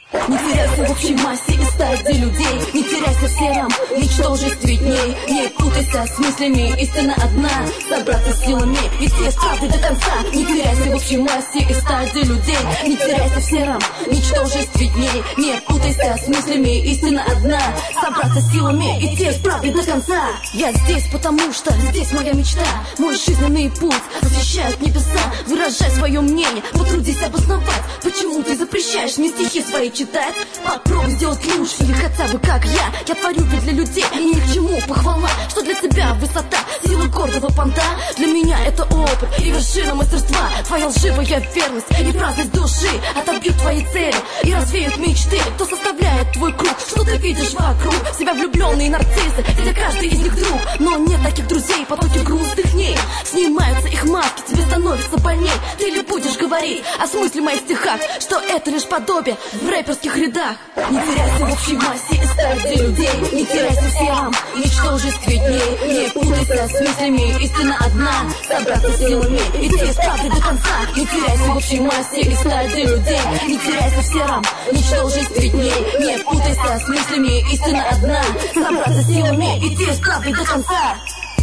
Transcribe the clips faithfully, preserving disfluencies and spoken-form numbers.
Не теряйся в общей массе и стаде людей. Не теряйся в сером ничтожестве дней. Не путайся с мыслями, истина одна. Собраться силами, идти с правды до конца. Не теряйся в общей массе и стаде людей. Не теряйся в сером ничтожестве дней. Не путайся с мыслями, истина одна. Собраться силами, идти с правды до конца. Я здесь, потому что здесь моя мечта. Мой жизненный путь освещает небеса. Выражай свое мнение, потрудись обосновать. Почему ты запрещаешь мне стихи свои читать? Попробуй сделать лучше или хотя бы как я. Я творю ведь для людей, и ни к чему похвала. Что для тебя высота, сила гордого понта. Для меня это опыт и вершина мастерства. Твоя лживая верность и праздность души отобьют твои цели и развеют мечты. Кто составляет твой круг, что ты видишь вокруг? Себя влюбленные нарциссы, где каждый из них друг. Но нет таких друзей, потоки грустных дней. Снимаются их маски, тебе становится больней. Ты ли будешь говорить о смысле моих стихах, что это лишь подобие в рэперских рядах? Не теряйся в общей массе и стаде людей. Не теряйся в сером ничтожестве дней. Не путайся с мыслями, истина одна. Собраться силами, идти с правды до конца. Не теряйся в общей массе и стаде людей. Не теряйся в сером ничтожестве дней. Не путайся с мыслями, истина одна. Собраться силами, идти с правды до конца.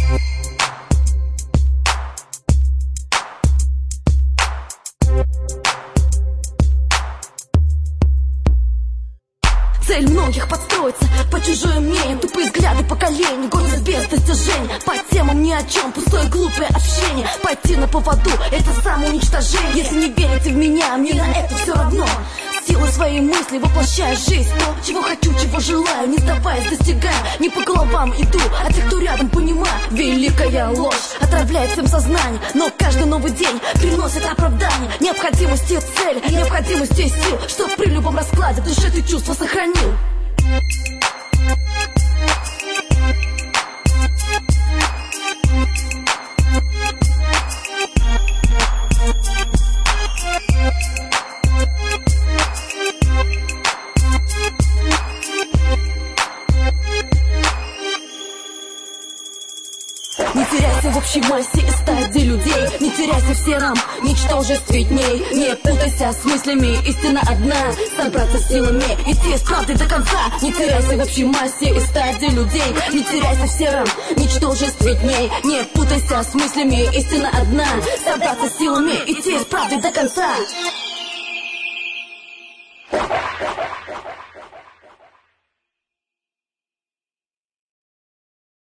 Цель многих подстроиться по чужое мнение. Тупые взгляды поколений, гордость без достижений. По темам ни о чем, пустое глупое общение. Пойти на поводу — это самоуничтожение. Если не верите в меня, мне на это все равно. Силой своей мысли воплощаю жизнь. То, чего хочу, чего желаю, не сдаваясь, достигаю. Не по головам иду, а тех, кто рядом, понимаю. Великая ложь отравляет всем сознание. Но каждый новый день приносит оправдание. Необходимости цели, необходимости сил, чтоб при любом раскладе в душе ты чувства сохранил. Не теряйся в общей массе и стаде людей. Не теряйся в сером ничтожестве дней. Не путайся с мыслями, истина одна. Собраться силами, идти с правды до конца. Не теряйся в общей массе и стаде людей. Не теряйся в сером ничтожестве дней. Не путайся с мыслями, истина одна. Собраться силами, идти с правды до конца.